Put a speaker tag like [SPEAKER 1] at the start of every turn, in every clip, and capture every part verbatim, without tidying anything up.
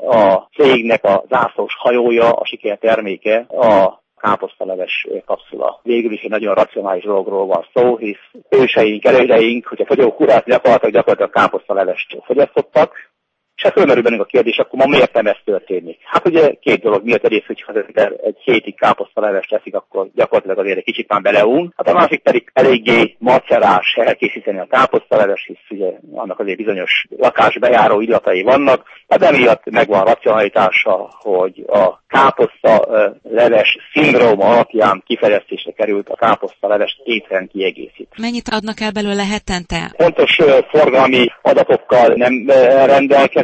[SPEAKER 1] a cégnek a zászlós hajója, a sikerterméke a káposztaleves kapszula. Végül is egy nagyon racionális dologról van szó, hisz őseink, elődeink, hogyha fogyókúrát gyakorlatilag gyakorlatilag káposztalevest fogyasztottak, és hát fölmerül bennünk a kérdés, akkor ma miért nem ez történik? Hát ugye két dolog miatt, egyrészt, hogyha az ember egy hétig káposztalevest teszik, akkor gyakorlatilag azért egy kicsit már beleún. Hát a másik pedig eléggé macerás elkészíteni a káposztalevest, hisz ugye annak azért bizonyos lakásbejáró illatai vannak. Hát emiatt megvan a racionalitása, hogy a káposztaleves szindróma alapján kifejlesztésre került a káposztaleves étrend kiegészít.
[SPEAKER 2] Mennyit adnak el belőle hetente?
[SPEAKER 1] Pontos forgalmi adatokkal nem rendelkezek,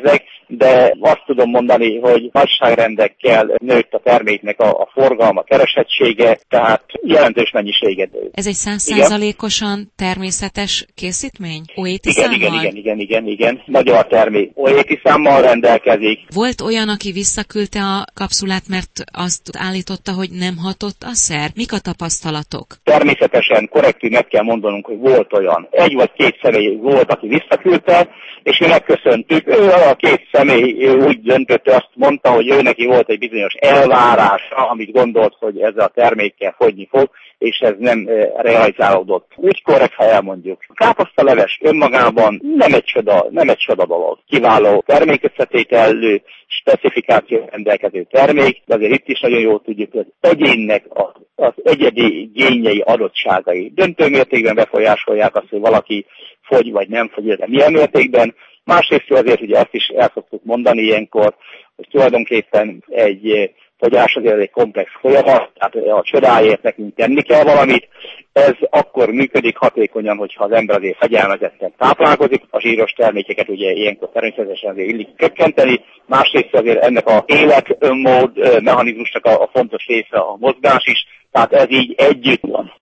[SPEAKER 1] de azt tudom mondani, hogy nagyságrendekkel nőtt a terméknek a, a forgalma, keresettsége, tehát jelentős mennyiséget.
[SPEAKER 2] Ez egy száz százalékosan természetes készítmény? o é té
[SPEAKER 1] igen,
[SPEAKER 2] számmal?
[SPEAKER 1] igen, igen, igen, igen, igen. Magyar termék. o é té számmal rendelkezik.
[SPEAKER 2] Volt olyan, aki visszaküldte a kapszulát, mert azt állította, hogy nem hatott a szer? Mik a tapasztalatok?
[SPEAKER 1] Természetesen korrektül meg kell mondanunk, hogy volt olyan. Egy vagy két személy volt, aki visszaküldte, és mi megköszöntük. Ő a két személy úgy döntött, azt mondta, hogy ő neki volt egy bizonyos elvárása, amit gondolt, hogy ezzel a termékkel fogyni fog, és ez nem realizálódott. Úgy korrekt, ha elmondjuk. A káposztaleves önmagában nem egy csoda, nem egy csoda dolog. Kiváló termékösszetételű, specifikáció rendelkező termék, de azért itt is nagyon jól tudjuk, hogy az egyénnek az egyedi génjei, adottságai döntő mértékben befolyásolják azt, hogy valaki fogy vagy nem fogy, de milyen mértékben. Másrészt azért ugye azt is el szoktuk mondani ilyenkor, hogy tulajdonképpen egy fogyás azért egy komplex folyamat, tehát a csodáért nekünk tenni kell valamit. Ez akkor működik hatékonyan, hogyha az ember azért fegyelmezetten táplálkozik. A zsíros termékeket ugye ilyenkor természetesen azért illik csökkenteni. Másrészt azért ennek a életmód mechanizmusnak a fontos része a mozgás is, tehát ez így együtt van.